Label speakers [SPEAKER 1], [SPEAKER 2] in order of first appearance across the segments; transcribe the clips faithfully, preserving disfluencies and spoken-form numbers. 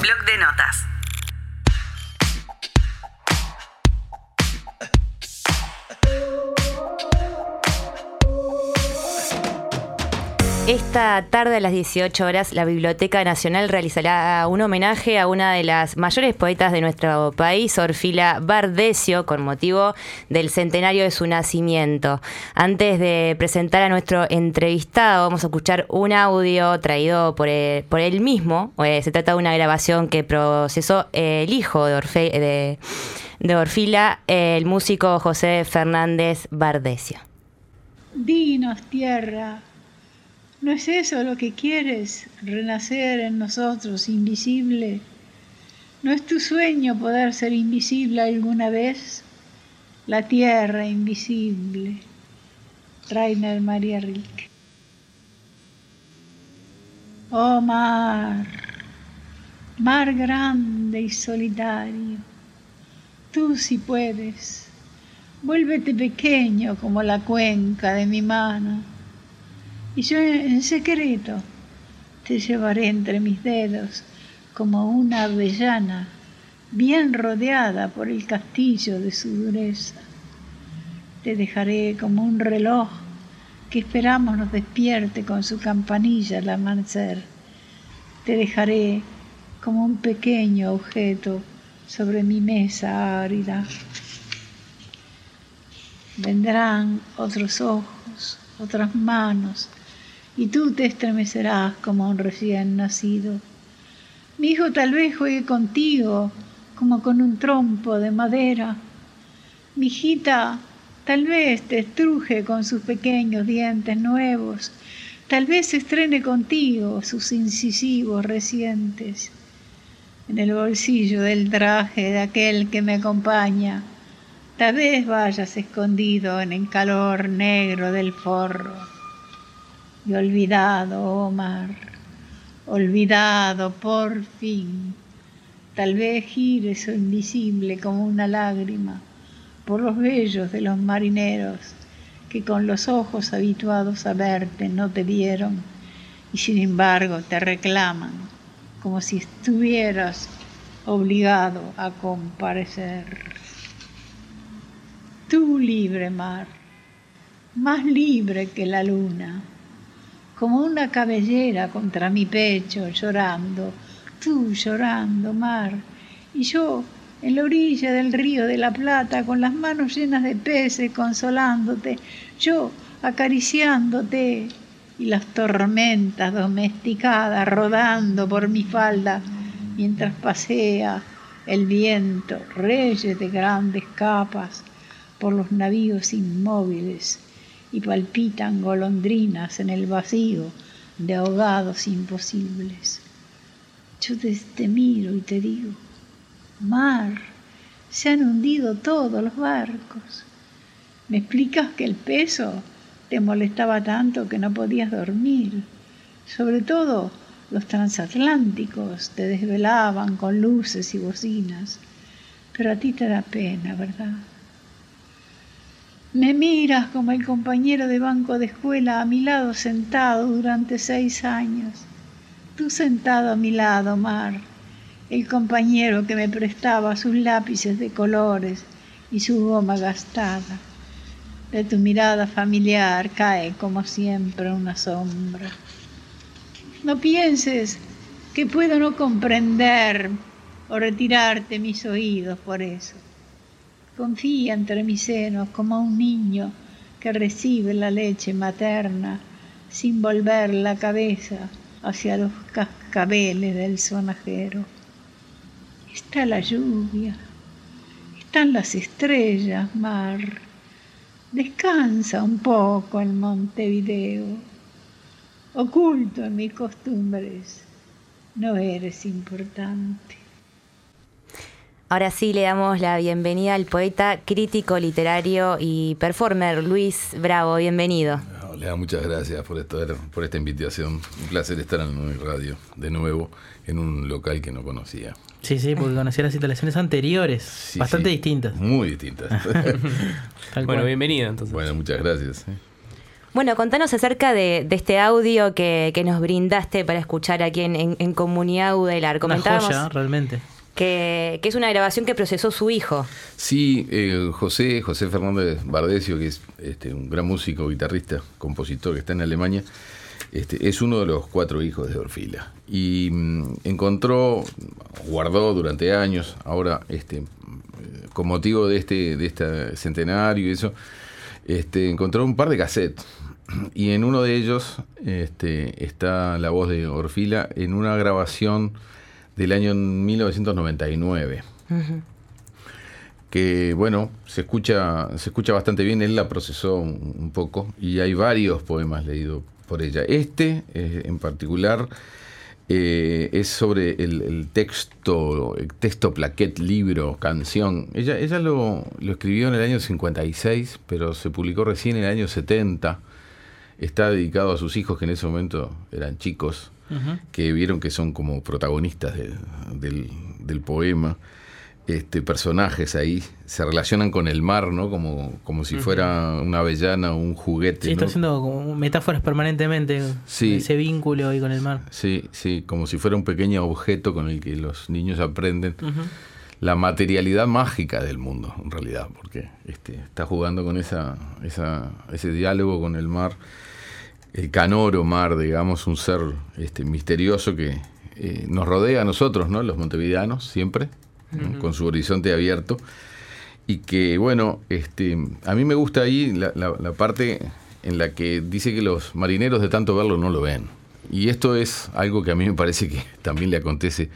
[SPEAKER 1] Bloc de notas.
[SPEAKER 2] Esta tarde a las dieciocho horas la Biblioteca Nacional realizará un homenaje a una de las mayores poetas de nuestro país, Orfila Bardesio, con motivo del centenario de su nacimiento. Antes de presentar a nuestro entrevistado, vamos a escuchar un audio traído por él, por él mismo. Eh, se trata de una grabación que procesó el hijo de, Orfe, de, de Orfila, el músico José Fernández Bardesio.
[SPEAKER 3] Dinos, tierra. ¿No es eso lo que quieres? Renacer en nosotros, invisible. ¿No es tu sueño poder ser invisible alguna vez? La tierra invisible. Rainer Maria Rilke. Oh mar, mar grande y solitario, tú si puedes, vuélvete pequeño como la cuenca de mi mano. Y yo en secreto te llevaré entre mis dedos como una avellana bien rodeada por el castillo de su dureza. Te dejaré como un reloj que esperamos nos despierte con su campanilla al amanecer. Te dejaré como un pequeño objeto sobre mi mesa árida. Vendrán otros ojos, otras manos, y tú te estremecerás como un recién nacido. Mi hijo tal vez juegue contigo como con un trompo de madera. Mi hijita tal vez te estruje con sus pequeños dientes nuevos. Tal vez estrene contigo sus incisivos recientes. En el bolsillo del traje de aquel que me acompaña, tal vez vayas escondido en el calor negro del forro. Y olvidado, oh mar, olvidado por fin, tal vez gires o invisible como una lágrima por los vellos de los marineros que con los ojos habituados a verte no te vieron y sin embargo te reclaman como si estuvieras obligado a comparecer. Tú libre mar, más libre que la luna, como una cabellera contra mi pecho, llorando, tú llorando, mar, y yo en la orilla del río de la Plata, con las manos llenas de peces, consolándote, yo acariciándote, y las tormentas domesticadas rodando por mi falda, mientras pasea el viento, reyes de grandes capas, por los navíos inmóviles, y palpitan golondrinas en el vacío de ahogados imposibles. Yo te, te miro y te digo, mar, se han hundido todos los barcos. ¿Me explicas que el peso te molestaba tanto que no podías dormir? Sobre todo los transatlánticos te desvelaban con luces y bocinas, pero a ti te da pena, ¿verdad? Me miras como el compañero de banco de escuela a mi lado sentado durante seis años. Tú sentado a mi lado, mar, el compañero que me prestaba sus lápices de colores y su goma gastada. De tu mirada familiar cae como siempre una sombra. No pienses que puedo no comprender o retirarte mis oídos por eso. Confía entre mis senos como un niño que recibe la leche materna sin volver la cabeza hacia los cascabeles del sonajero. Está la lluvia, están las estrellas, mar. Descansa un poco en Montevideo. Oculto en mis costumbres, no eres importante.
[SPEAKER 2] Ahora sí le damos la bienvenida al poeta, crítico literario y performer Luis Bravo. Bienvenido.
[SPEAKER 4] Hola, muchas gracias por, estar, por esta invitación. Un placer estar en mi radio de nuevo en un local que no conocía.
[SPEAKER 5] Sí, sí, porque conocía las instalaciones anteriores, sí, bastante
[SPEAKER 4] sí,
[SPEAKER 5] distintas.
[SPEAKER 4] Muy distintas.
[SPEAKER 5] Bueno,
[SPEAKER 6] cual. Bienvenido entonces.
[SPEAKER 4] Bueno, muchas gracias.
[SPEAKER 2] Bueno, contanos acerca de, de este audio que, que nos brindaste para escuchar aquí en, en, en Comunidad Udelar. Comentábamos
[SPEAKER 5] una joya, realmente.
[SPEAKER 2] Que, que es una grabación que procesó su hijo.
[SPEAKER 4] Sí, eh, José, José Fernández Bardesio, que es este, un gran músico, guitarrista, compositor que está en Alemania, este, es uno de los cuatro hijos de Orfila. Y mmm, encontró, guardó durante años, ahora este, con motivo de este, de este centenario y eso, este, encontró un par de cassettes. Y en uno de ellos este, está la voz de Orfila en una grabación del año mil novecientos noventa y nueve. Uh-huh. Que, bueno, se escucha, se escucha bastante bien. Él la procesó un, un poco y hay varios poemas leídos por ella. Este, eh, en particular, eh, es sobre el, el texto, el texto, plaquet, libro, canción. Ella, ella lo, lo escribió en el año cincuenta y seis, pero se publicó recién en el año setenta. Está dedicado a sus hijos, que en ese momento eran chicos, uh-huh. que vieron que son como protagonistas de, del, del poema. Este, personajes ahí se relacionan con el mar, ¿no? Como, como si uh-huh. fuera una avellana o un juguete.
[SPEAKER 5] Sí, está
[SPEAKER 4] ¿no?
[SPEAKER 5] haciendo como metáforas permanentemente,
[SPEAKER 4] sí.
[SPEAKER 5] ese vínculo ahí con el mar.
[SPEAKER 4] Sí, sí, como si fuera un pequeño objeto con el que los niños aprenden uh-huh. la materialidad mágica del mundo, en realidad, porque este, está jugando con esa, esa, ese diálogo con el mar. El canoro mar, digamos, un ser este, misterioso que eh, nos rodea a nosotros, ¿no? Los montevideanos, siempre, uh-huh. ¿no? Con su horizonte abierto. Y que, bueno, este, a mí me gusta ahí la, la, la parte en la que dice que los marineros de tanto verlo no lo ven. Y esto es algo que a mí me parece que también le acontece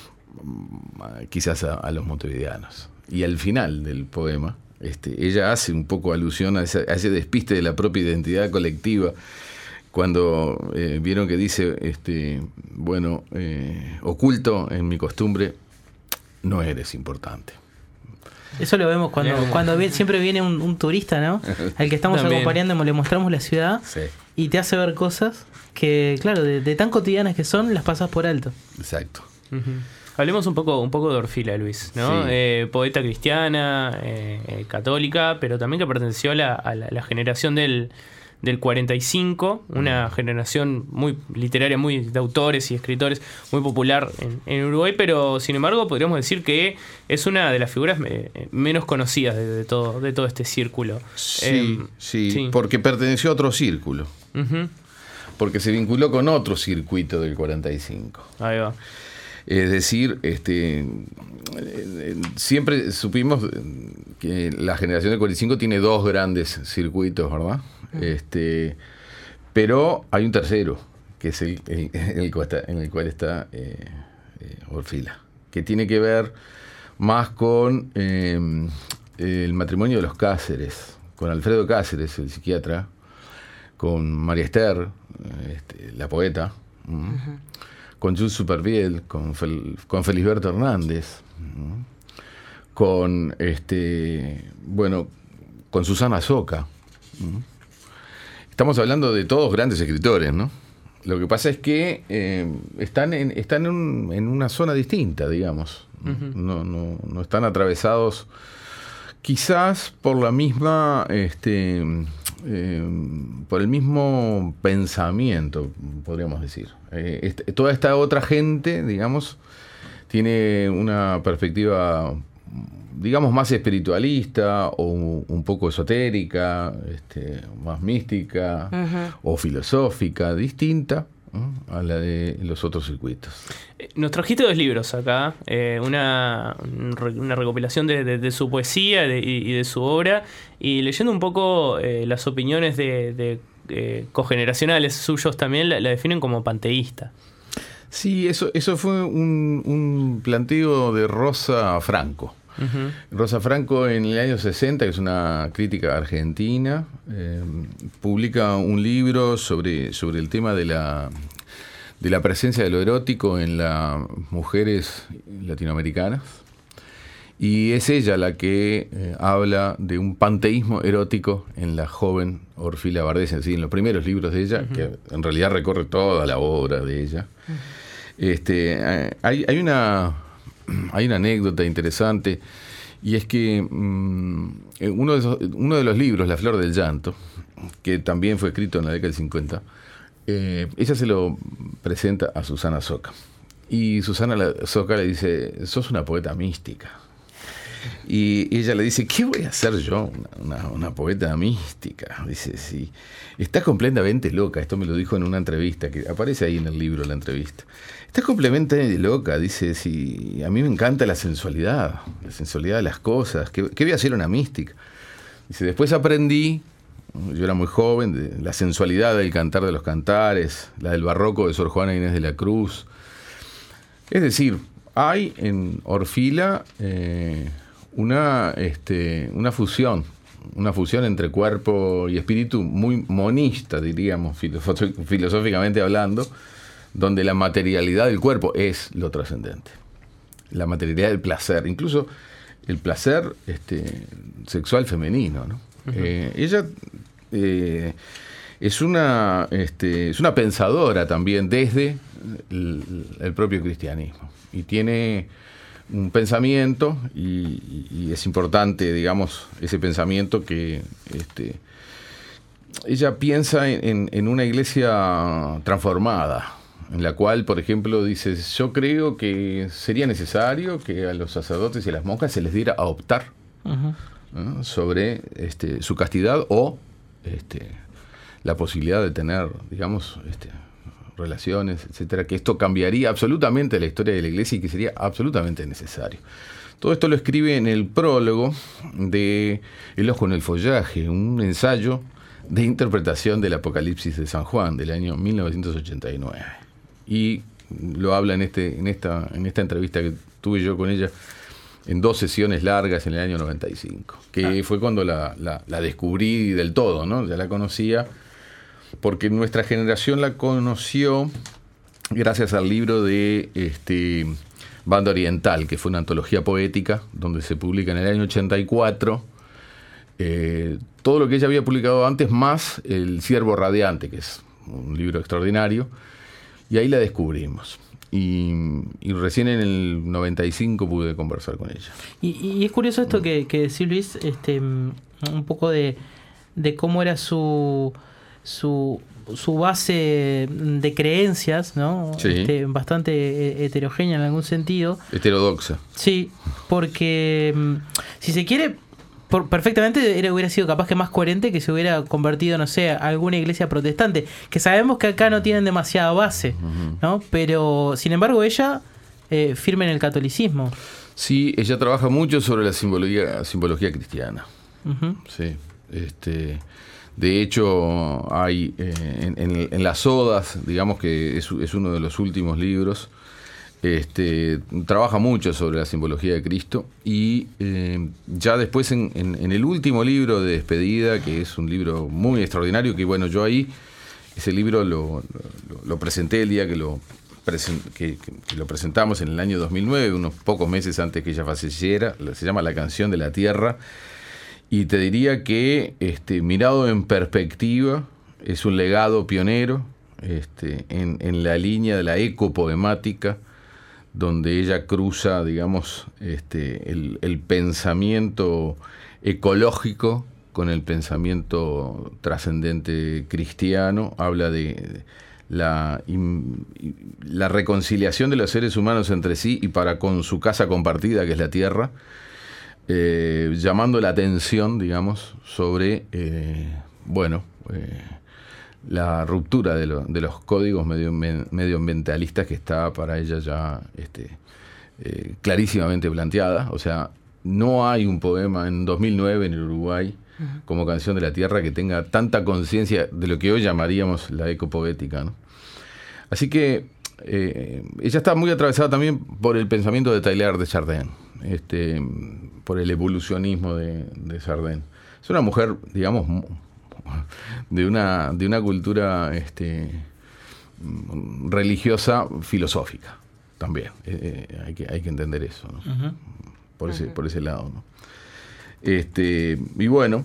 [SPEAKER 4] quizás a, a los montevideanos. Y al final del poema, este, ella hace un poco alusión a ese, a ese despiste de la propia identidad colectiva. Cuando eh, vieron que dice, este, bueno, eh, oculto en mi costumbre, no eres importante.
[SPEAKER 5] Eso lo vemos cuando, cuando ve, siempre viene un, un turista, ¿no? Al que estamos También. acompañando, le mostramos la ciudad sí. y te hace ver cosas que, claro, de, de tan cotidianas que son, las pasas por alto.
[SPEAKER 4] Exacto.
[SPEAKER 1] Uh-huh. Hablemos un poco, un poco de Orfila, Luis, ¿no?
[SPEAKER 4] Sí.
[SPEAKER 1] Eh, poeta cristiana, eh, eh, católica, pero también que perteneció a la, a la, la generación del... del cuarenta y cinco, una generación muy literaria, muy de autores y escritores, muy popular en, en Uruguay, pero sin embargo podríamos decir que es una de las figuras me, menos conocidas de, de todo de todo este círculo.
[SPEAKER 4] Sí,
[SPEAKER 1] eh,
[SPEAKER 4] sí,
[SPEAKER 1] sí,
[SPEAKER 4] porque perteneció a otro círculo.
[SPEAKER 1] Uh-huh.
[SPEAKER 4] Porque se vinculó con otro circuito del cuarenta y cinco.
[SPEAKER 1] Ahí va.
[SPEAKER 4] Es decir, este, siempre supimos que la generación del cuarenta y cinco tiene dos grandes circuitos, ¿verdad? Este, pero hay un tercero, que es el, el, el cual está, en el cual está eh, eh, Orfila, que tiene que ver más con eh, el matrimonio de los Cáceres, con Alfredo Cáceres, el psiquiatra, con María Esther, este, la poeta, uh-huh. con Jules Supervielle, con, Fel, con Felisberto Hernández, uh-huh. con este, bueno, con Susana Soca. Uh-huh. Estamos hablando de todos grandes escritores, ¿no? Lo que pasa es que eh, están, en, están en, un, en una zona distinta, digamos. Uh-huh. No, no, no están atravesados quizás por la misma, este, eh, por el mismo pensamiento, podríamos decir. Eh, este, toda esta otra gente, digamos, tiene una perspectiva, digamos, más espiritualista o un poco esotérica, este, más mística uh-huh. o filosófica, distinta ¿no? a la de los otros circuitos.
[SPEAKER 1] Nos trajiste dos libros acá, eh, una, una recopilación de, de, de su poesía de, y de su obra, y leyendo un poco eh, las opiniones de, de eh, cogeneracionales suyos también la, la definen como panteísta.
[SPEAKER 4] Sí, eso, eso fue un, un planteo de Rosa Franco. Uh-huh. Rosa Franco en el año sesenta, que es una crítica argentina, eh, publica un libro sobre, sobre el tema de la, de la presencia de lo erótico en las mujeres latinoamericanas. Y es ella la que eh, habla de un panteísmo erótico en la joven Orfila Bardesio, ¿sí? En los primeros libros de ella, uh-huh. que en realidad recorre toda la obra de ella. Uh-huh. Este, hay, hay una... Hay una anécdota interesante, y es que um, uno, de esos, uno de los libros, La Flor del Llanto, que también fue escrito en la década del cincuenta, eh, ella se lo presenta a Susana Soca. Y Susana Soca le dice, sos una poeta mística. Y ella le dice, ¿qué voy a hacer yo? Una, una, una poeta mística. Dice, sí, estás completamente loca. Esto me lo dijo en una entrevista, que aparece ahí en el libro la entrevista. Estás completamente loca. Dice, sí, a mí me encanta la sensualidad, la sensualidad de las cosas. ¿Qué, qué voy a hacer una mística? Dice, después aprendí, yo era muy joven, de la sensualidad del cantar de los cantares, la del barroco de Sor Juana Inés de la Cruz. Es decir, hay en Orfila eh, una, este, una fusión, una fusión entre cuerpo y espíritu muy monista, diríamos, filosóficamente hablando, donde la materialidad del cuerpo es lo trascendente. La materialidad del placer, incluso el placer este, sexual femenino, ¿no? Uh-huh. Eh, ella eh, es, una, este, es una pensadora también desde el, el propio cristianismo. Y tiene un pensamiento, y, y es importante, digamos, ese pensamiento que este, ella piensa en, en una iglesia transformada, en la cual, por ejemplo, dice, yo creo que sería necesario que a los sacerdotes y a las monjas se les diera a optar uh-huh. ¿no? sobre este, su castidad o este, la posibilidad de tener, digamos, este, relaciones, etcétera, que esto cambiaría absolutamente la historia de la iglesia y que sería absolutamente necesario. Todo esto lo escribe en el prólogo de El ojo en el follaje, un ensayo de interpretación del Apocalipsis de San Juan del año mil novecientos ochenta y nueve. Y lo habla en, este, en, esta, en esta entrevista que tuve yo con ella en dos sesiones largas en el año noventa y cinco, que ah. fue cuando la, la, la descubrí del todo, ¿no? Ya la conocía, porque nuestra generación la conoció gracias al libro de este, Banda Oriental, que fue una antología poética, donde se publica en el año ochenta y cuatro eh, todo lo que ella había publicado antes, más El Ciervo Radiante, que es un libro extraordinario, y ahí la descubrimos. Y, y recién en el noventa y cinco pude conversar con ella.
[SPEAKER 5] Y, y es curioso esto que, que decís, Luis, este, un poco de, de cómo era su... su su base de creencias, ¿no?
[SPEAKER 4] Sí.
[SPEAKER 5] Este, bastante heterogénea en algún sentido.
[SPEAKER 4] Heterodoxa.
[SPEAKER 5] Sí, porque si se quiere, por, perfectamente era, hubiera sido capaz que más coherente que se hubiera convertido, no sé, a alguna iglesia protestante, que sabemos que acá no tienen demasiada base, uh-huh. ¿no? Pero, sin embargo, ella eh, firme en el catolicismo.
[SPEAKER 4] Sí, ella trabaja mucho sobre la simbología, simbología cristiana. Uh-huh. Sí, este... De hecho, hay eh, en, en, en las Odas, digamos que es, es uno de los últimos libros, este, trabaja mucho sobre la simbología de Cristo, y eh, ya después en, en, en el último libro de Despedida, que es un libro muy extraordinario, que bueno, yo ahí, ese libro lo, lo, lo presenté el día que lo, presen, que, que lo presentamos en el año dos mil nueve, unos pocos meses antes que ella falleciera. Se llama La Canción de la Tierra. Y te diría que, este, mirado en perspectiva, es un legado pionero este, en, en la línea de la ecopoemática, donde ella cruza, digamos, este, el, el pensamiento ecológico con el pensamiento trascendente cristiano. Habla de la, la reconciliación de los seres humanos entre sí y para con su casa compartida, que es la tierra. Eh, llamando la atención, digamos, sobre, eh, bueno, eh, la ruptura de, lo, de los códigos medio, medioambientalistas que está para ella ya este, eh, clarísimamente planteada. O sea, no hay un poema en dos mil nueve en el Uruguay uh-huh. como Canción de la Tierra que tenga tanta conciencia de lo que hoy llamaríamos la ecopoética, ¿no? Así que eh, ella está muy atravesada también por el pensamiento de Teilhard de Chardin. Este, por el evolucionismo de, de Chardin. Es una mujer, digamos, de una, de una cultura este, religiosa filosófica también. Eh, hay, que, hay que entender eso, ¿no? Uh-huh. por, ese, uh-huh. por ese lado, ¿no? Este, y bueno,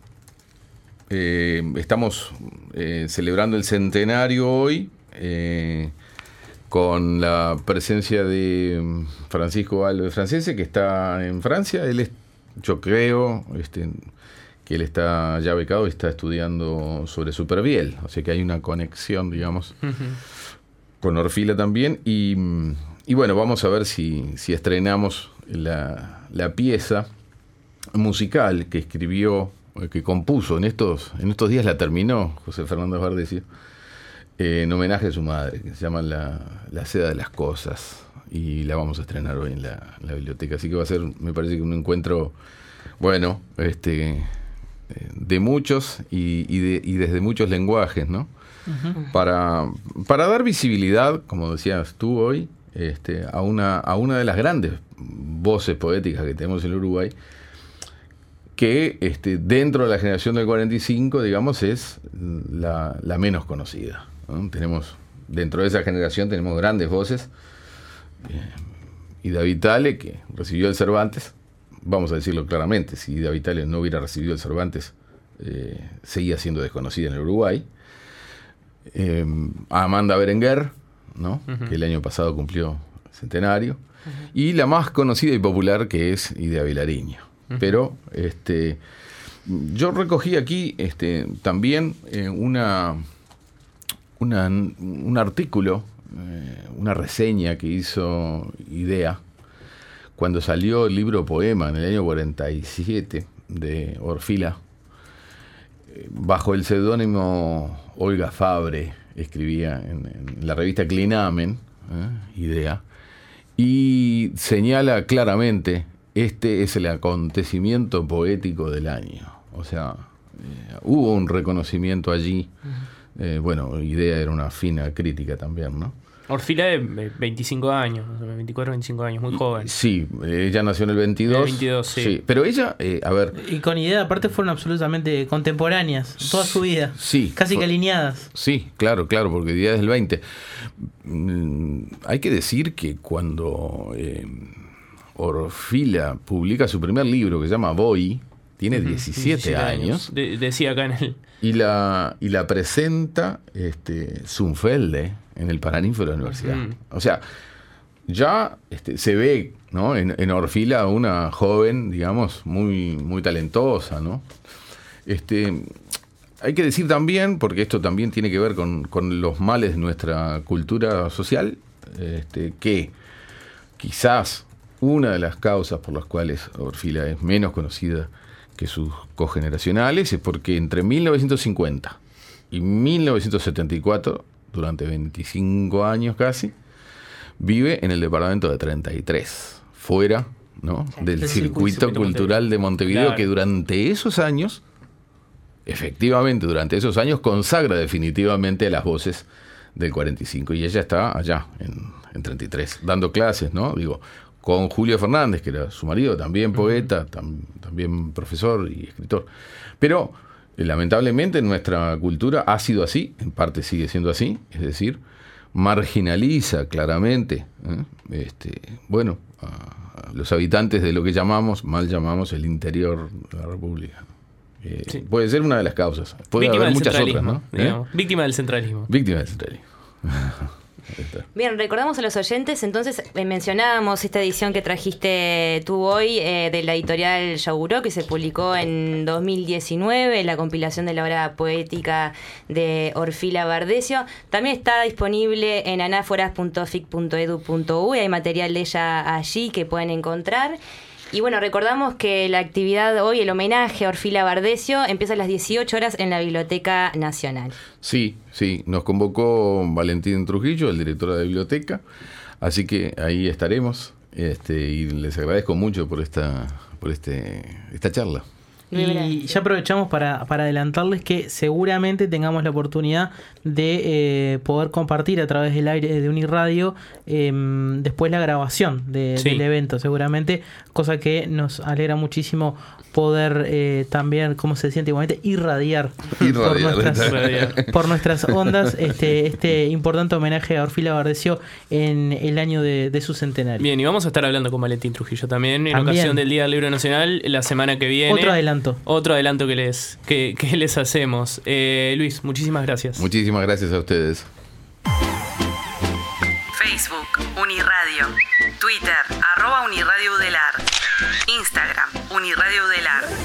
[SPEAKER 4] eh, estamos eh, celebrando el centenario hoy, eh, con la presencia de Francisco Alves Francese, que está en Francia. Él es, yo creo, este, que él está ya becado y está estudiando sobre Superviel, o sea que hay una conexión, digamos, uh-huh. con Orfila también, y, y bueno, vamos a ver si, si estrenamos la, la pieza musical que escribió, que compuso, en estos, en estos días la terminó José Fernández Bardesio, eh, en homenaje a su madre, que se llama La, la seda de las cosas, y la vamos a estrenar hoy en la, la biblioteca, así que va a ser, me parece que un encuentro, bueno, este... de muchos y, y, de, y desde muchos lenguajes, ¿no? Uh-huh. Para, para dar visibilidad, como decías tú hoy, este, a, una, a una de las grandes voces poéticas que tenemos en el Uruguay, que este, dentro de la generación del cuarenta y cinco, digamos, es la, la menos conocida, ¿no? Tenemos, dentro de esa generación tenemos grandes voces, eh, Ida Vitale, que recibió el Cervantes. Vamos a decirlo claramente, si Ida Vitale no hubiera recibido el Cervantes, eh, seguía siendo desconocida en el Uruguay. Eh, Amanda Berenguer, ¿no? Uh-huh. Que el año pasado cumplió centenario. Uh-huh. Y la más conocida y popular, que es Idea Vilariño. Uh-huh. Pero este, yo recogí aquí este, también eh, una, una, un artículo, eh, una reseña que hizo Idea, cuando salió el libro Poema en el año cuarenta y siete de Orfila, bajo el seudónimo Olga Fabre, escribía en, en la revista Clinamen, ¿eh? Idea, y señala claramente, este es el acontecimiento poético del año. O sea, eh, hubo un reconocimiento allí. Uh-huh. Eh, bueno, Idea era una fina crítica también, ¿no?
[SPEAKER 1] Orfila de veinticinco años, veinticuatro, veinticinco años, muy joven.
[SPEAKER 4] Sí, ella nació en el veintidós.
[SPEAKER 1] El veintidós, sí. sí.
[SPEAKER 4] Pero ella, eh, a ver...
[SPEAKER 5] Y con Idea, aparte, fueron absolutamente contemporáneas, toda su vida.
[SPEAKER 4] Sí.
[SPEAKER 5] Casi que alineadas.
[SPEAKER 4] Sí, claro, claro, porque Idea es del veinte. Mm, hay que decir que cuando eh, Orfila publica su primer libro, que se llama Voy, tiene uh-huh, diecisiete, diecisiete años. años.
[SPEAKER 1] De, decía acá en el...
[SPEAKER 4] Y la, y la presenta este, Zunfelde en el Paraninfo de la universidad. Uh-huh. O sea, ya este, se ve, ¿no? en, en Orfila una joven, digamos, muy, muy talentosa, ¿no? Este, hay que decir también, porque esto también tiene que ver con, con los males de nuestra cultura social, este, que quizás una de las causas por las cuales Orfila es menos conocida que sus cogeneracionales es porque entre mil novecientos cincuenta y mil novecientos setenta y cuatro, durante veinticinco años casi, vive en el departamento de treinta y tres, fuera, ¿no? del circuito, circuito cultural de Montevideo, claro. que durante esos años, efectivamente durante esos años, consagra definitivamente a las voces del cuarenta y cinco, y ella está allá en, en treinta y tres, dando clases, ¿no? Digo, con Julio Fernández, que era su marido, también poeta, tam, también profesor y escritor. Pero, eh, lamentablemente, nuestra cultura ha sido así, en parte sigue siendo así, es decir, marginaliza claramente, ¿eh? este, bueno, a, a los habitantes de lo que llamamos, mal llamamos, el interior de la República. Eh, sí. Puede ser una de las causas. Puede
[SPEAKER 1] Víctima
[SPEAKER 4] haber muchas
[SPEAKER 1] otras,
[SPEAKER 4] ¿no?
[SPEAKER 1] ¿Eh? Víctima del centralismo.
[SPEAKER 4] Víctima del centralismo.
[SPEAKER 2] Bien, recordamos a los oyentes, entonces eh, mencionábamos esta edición que trajiste tú hoy eh, de la editorial Yauguró, que se publicó en dos mil diecinueve, la compilación de la obra poética de Orfila Bardesio. También está disponible en anáforas punto fic punto edu punto u y hay material de ella allí que pueden encontrar. Y bueno, recordamos que la actividad hoy, el homenaje a Orfila Bardesio, empieza a las dieciocho horas en la Biblioteca Nacional.
[SPEAKER 4] Sí, sí, nos convocó Valentín Trujillo, el director de la biblioteca, así que ahí estaremos, este, y les agradezco mucho por esta, por este, esta charla.
[SPEAKER 5] Y ya aprovechamos para, para adelantarles que seguramente tengamos la oportunidad de eh, poder compartir a través del aire de Uniradio eh, después la grabación de, sí. del evento, seguramente, cosa que nos alegra muchísimo poder eh, también, como se decía antiguamente, irradiar,
[SPEAKER 4] irradiar
[SPEAKER 5] por, nuestras, por nuestras ondas este, este importante homenaje a Orfila Bardesio en el año de, de su centenario.
[SPEAKER 1] Bien, y vamos a estar hablando con Valentín Trujillo también en
[SPEAKER 5] también.
[SPEAKER 1] ocasión del Día del Libro Nacional la semana que viene.
[SPEAKER 5] Otro adelanto.
[SPEAKER 1] Otro adelanto que les, que, que les hacemos. Eh, Luis, muchísimas gracias.
[SPEAKER 4] Muchísimas gracias a ustedes.
[SPEAKER 6] Facebook, Uniradio. Twitter, arroba Uniradio Udelar. Instagram, Uniradio Udelar.